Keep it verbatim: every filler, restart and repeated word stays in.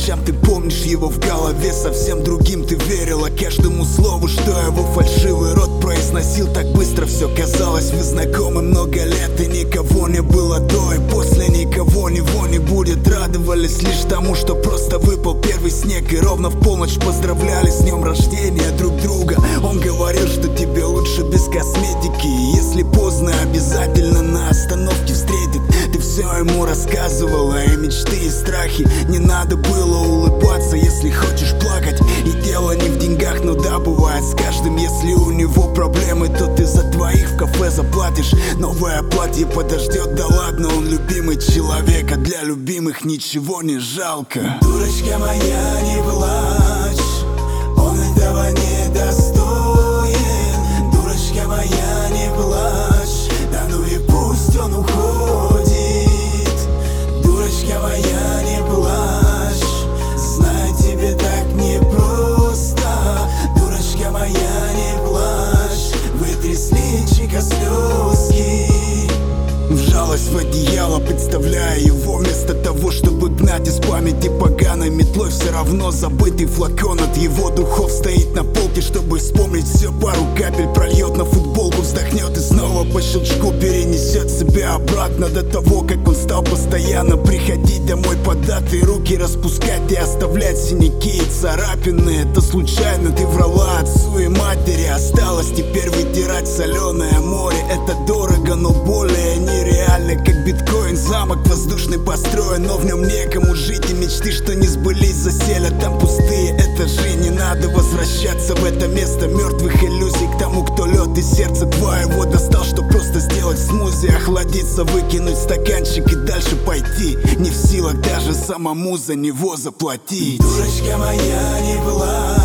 ночам ты помнишь его в голове, совсем другим ты верила каждому слову, что его фальшивый рот произносил. Так быстро все казалось, вы знакомы много лет, и никого не было до и после, никого него не будет. Радовались лишь тому, что просто выпал первый снег, и ровно в полночь поздравляли с днем рождения друг друга. Он говорил, что тебе лучше без косметики, и если поздно, обязательно на остановке встретит. Ты все ему рассказывала, и мечты, и страхи. Не надо было улыбаться, если хочешь плакать. И дело не в деньгах, но да, бывает с каждым. Если у него проблемы, то ты за двоих в кафе заплатишь. Новое платье подождет, да ладно, он любимый человек, а для любимых ничего не жалко. Дурочка моя, не плачь, он этого не достоин. Дурочка моя, не плачь, да ну и пусть он уходит. Дурочка моя, не плачь, знаю, тебе так непросто. Дурочка моя, не плачь, вытри с личика слезки. Вжалась в одеяло, представляя его, вместо того, чтобы гнать из памяти поганой метлой. Все равно забытый флакон от его духов стоит на полке, чтобы вспомнить все. Пару капель прольет на футболку, вздохнет и снова по щелчку перенесет себя обратно. До того, как он стал постоянно приходить домой, податые руки распускать и оставлять синяки и царапины. Это случайно, ты врала отцу и матери. Осталось теперь вытирать соленое море. Это дорого, но более нереально, как биткоин. Замок воздушный построен, но в нем некому жить, и мечты, что не сбылись, засели там пустые этажи. Не надо возвращаться в это место мертвых иллюзий. К тому, кто лед из сердца твоего достал, что просто сделать смузи, охладиться, выкинуть стаканчик и дальше пойти. Не в силах даже самому за него заплатить. Дурочка моя, не плачь,